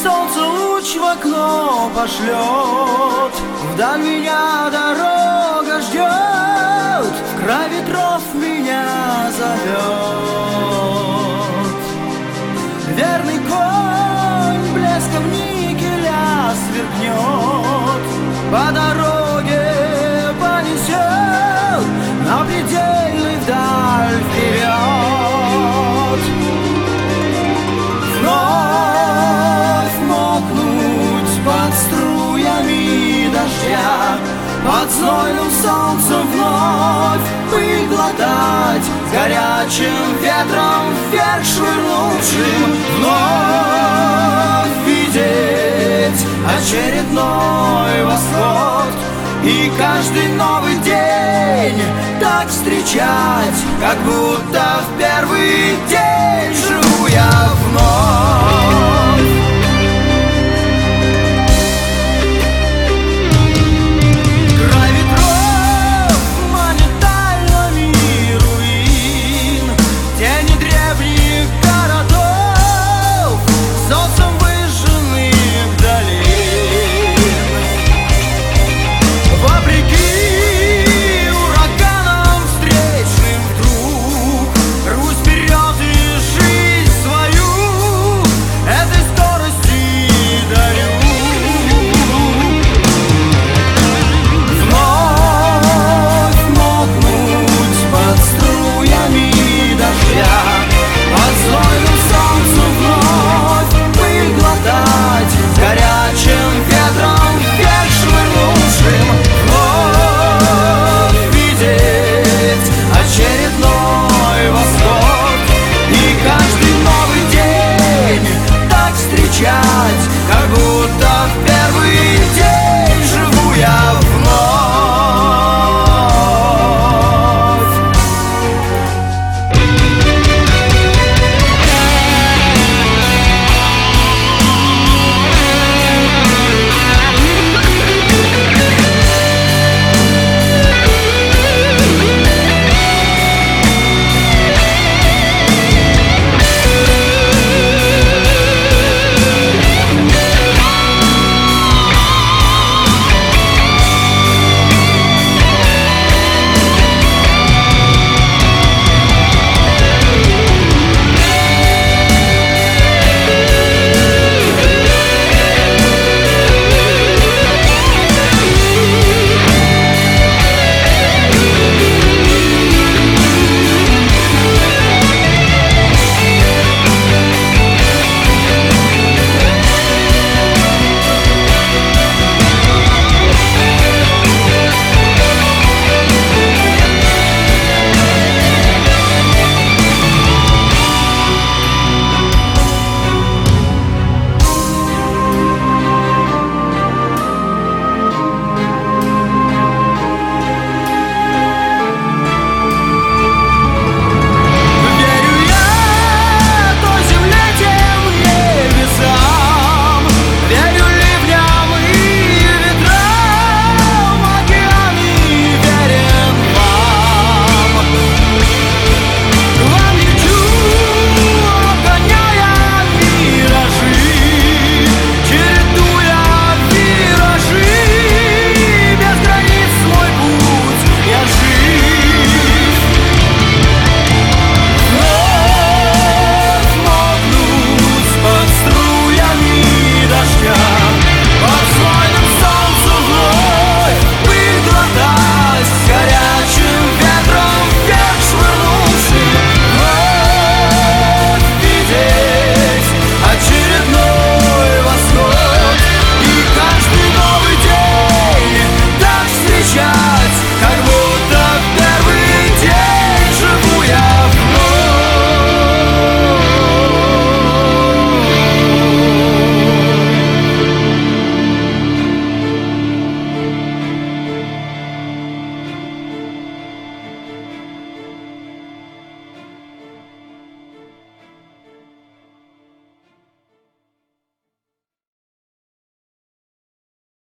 солнце луч в окно пошлет, вдаль меня дорога ждет, в край ветров меня зовет. Верный конь блеском никеля сверкнет, по дороге понесет на предельный вдаль вперед. Вновь мокнуть под струями дождя, под знойным солнцем вновь пыль глотать, с горячим ветром вверх швырнувшим, вновь видеть очередной восход и каждый новый день так встречать, как будто в первый день живу я вновь.